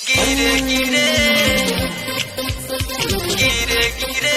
गिरे गिरे गिरे गिरे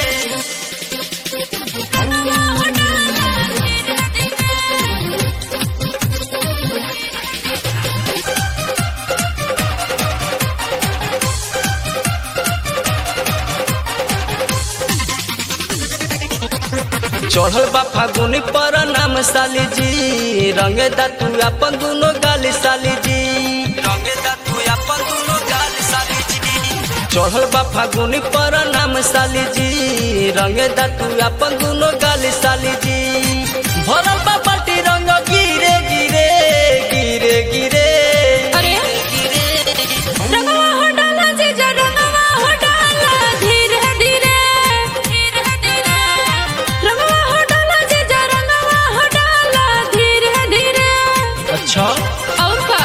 चढ़ल बा फागुनी पर नाम साली जी रंगे दा तू अपन दुनो गाली साली जी रंगे दा तू अपन दुनो गाली साली जी चढ़ल बा फागुनी पर नाम साली जी रंगे दा तू अपन दुनो गाली साली जी भरल बा बाल्टी रंग गिरे गिरे गिरे गिरे अरे रंगवा हो डाला जीजा रंगवा हो डाला धीरे धीरे धीरे धीरे रंगवा हो डाला जीजा रंगवा हो डाला धीरे धीरे। अच्छा और का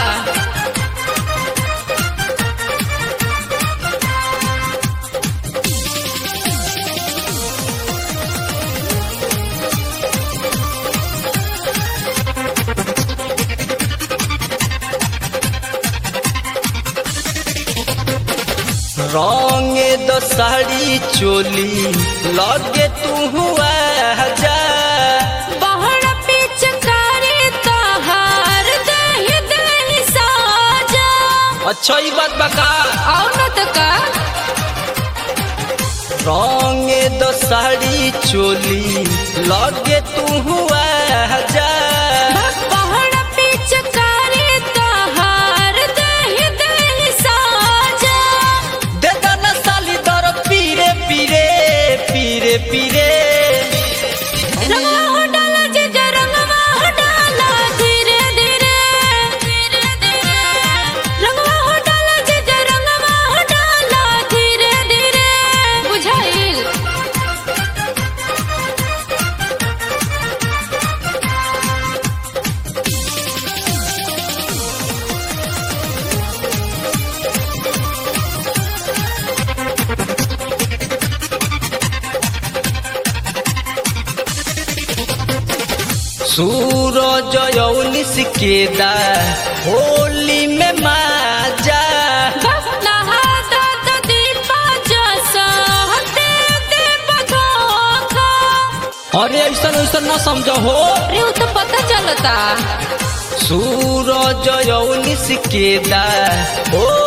रंगे दो साड़ी चोली लगे तू हुआ जा बहर पिचकारी तहार दही दही साजा। अच्छा ये बात बका और न त का रंगे दो साड़ी चोली लगे तू हुआ जा बहर पिचकारी तहार दही दही साजा। दे दाना साली दर पीरे पीरे पीरे पीरे रंगवा हो डाला जीजा रंगवा हो डाला धीरे धीरे धीरे धीरे रंगवा हो डाला जीजा रंगवा हो डाला धीरे धीरे बुझाइल। सूरज यौनिस के दा होली में माजा नहा दाद दीपा जैसा दे दे बधोखा। अरे ऐसा ऐसा ना समझो हो अरे वो तो पता चलता सूरज यौनिस के दा